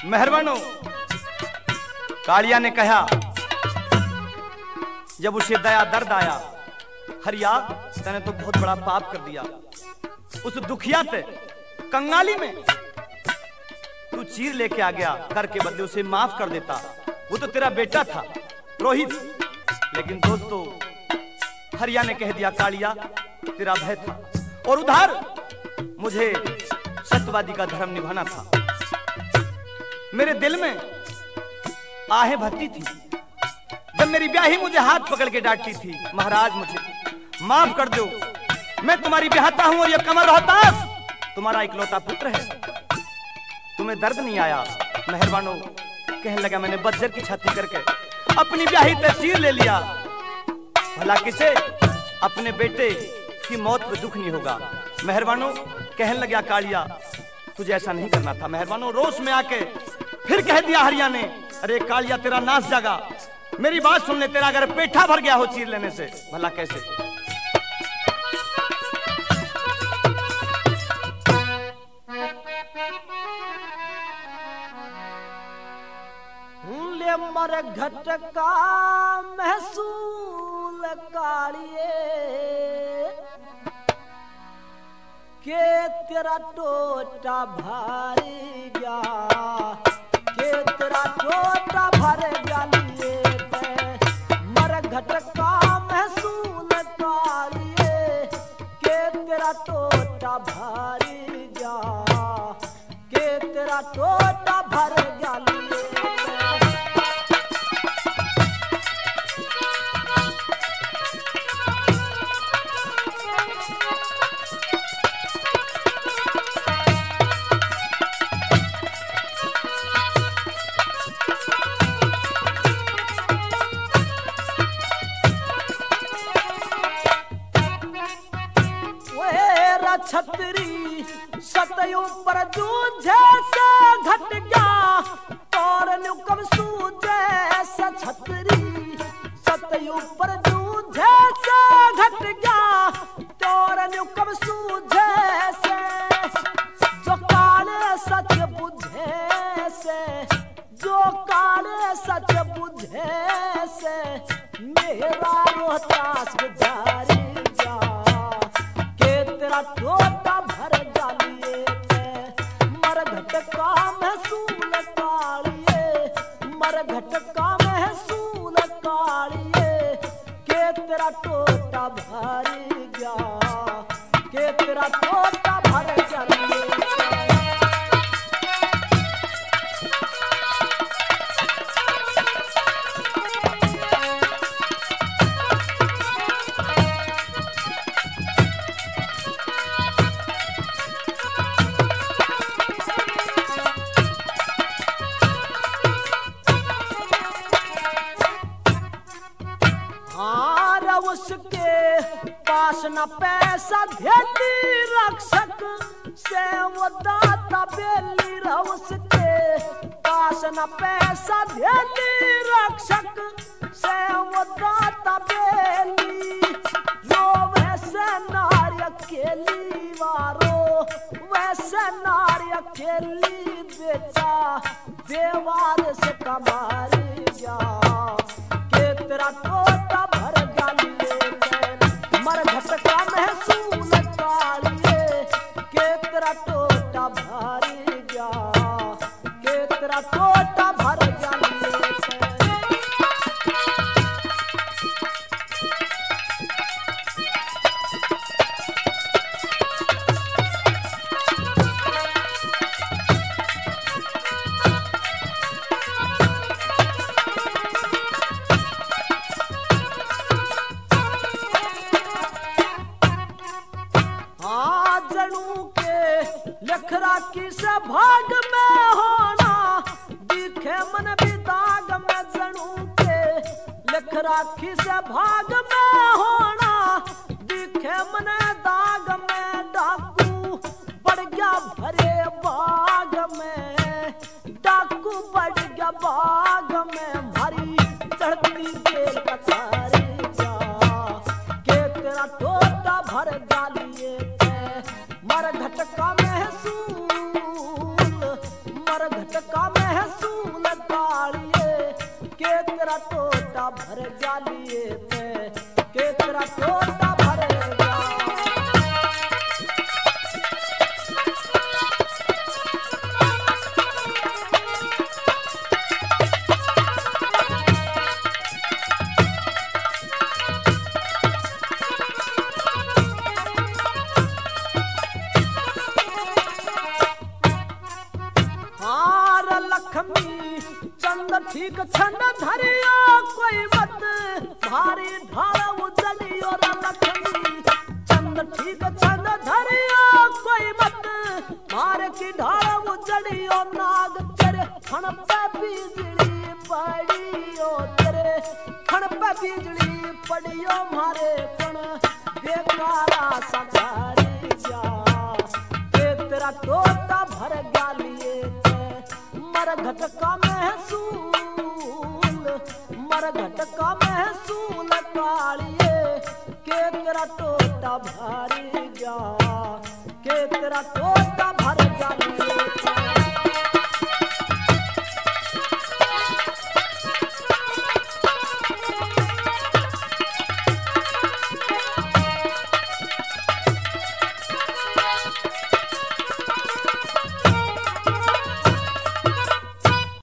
मेहरबानो कालिया ने कहा, जब उसे दया दर्द आया, हरिया तने तो बहुत बड़ा पाप कर दिया। उस दुखिया ते कंगाली में तू चीर लेके आ गया, कर के बदले उसे माफ कर देता। वो तो तेरा बेटा था रोहित। लेकिन दोस्तों हरिया ने कह दिया, कालिया तेरा भय था और उधर मुझे सत्यवादी का धर्म निभाना था। मेरे दिल में आहें भरती थी जब मेरी ब्याही मुझे हाथ पकड़ के डांटती थी, महाराज मुझे माफ कर दो, मैं तुम्हारी ब्याहता हूं और ये कमर रोहतास तुम्हारा इकलौता पुत्र है। तुम्हें दर्द नहीं आया? मेहरबानो कहने लगा, मैंने बज्जर की छाती करके अपनी ब्याही तस्वीर ले लिया। भला किसे अपने बेटे की मौत पे दुख नहीं होगा। मेहरबानो कहने लगा, कालिया तुझे ऐसा नहीं करना था। मेहरबानो रोष में आके फिर कह दिया हरिया ने, अरे कालिया तेरा नाश जागा, मेरी बात सुन ले, तेरा अगर पेठा भर गया हो चीर लेने से, भला कैसे? ले मर घटका महसूल कालिए के तेरा टोटा भारी गया, के तेरा टोटा भर गया लिए मर घटका महसूल कालिए के तेरा टोटा भारी गया, के तेरा टोटा भर गया लिए। छतरी सतयों पर जूझे से घट गया, और नुकम सूझे से छतरी सतयों पर जूझे से घट गया, और नुकम सूझे से जो काले सच बुझे से, जो काले सच बुझे से मेरा रोहतास गुजारी टोटा भर जालिए मर घटका महसूल कालिए, मर घटका महसूल कालिए के तेरा टोटा भारी गया, के तेरा टोटा भर जालिए। उसके पास न पैसा धेली रक्षक से वो दाता बेली रह, उसके पास न पैसा धेली रक्षक से वो दाता बेली, जो वैसे नारी अकेली वारो वैसे नारी अकेली बेटा देवार से कमारी जा, के तेरा टोटा भर मर घटका महसूल कालिए के तेरा टोटा भारी गया, के तेरा टोटा भर गया। लखरा की से भाग में होना दिखे मन भी दाग में, जणू के लखरा की से भाग में होना दिखे मन दाग में, डाकू बढ़ गया भरे बाग में, डाकू बढ़ गया बाग में, भारी चढ़ती जेल कतारी जा, के तेरा टोटा भर गालिए मर घटका महसूल, मर घटका महसूल के तेरा टोटा भर जालिए ते के तेरा टोटा भर जा। लक्ष्मी चंद ठीक छंद धरियो कोई मत भारी ढाल उजलियो लक्ष्मी चंद ठीक छंद धरियो कोई मत मारे की ढाल उजलियो नाग तेरे फण पे बिजली पड़ियो तेरे फण पे बिजली पड़ियो मारे फण बेकारा सगारी जा के तेरा टोटा भर गालिए मरघट का महसूल कालिए के तेरा टोटा भारी जा के तेरा टोटा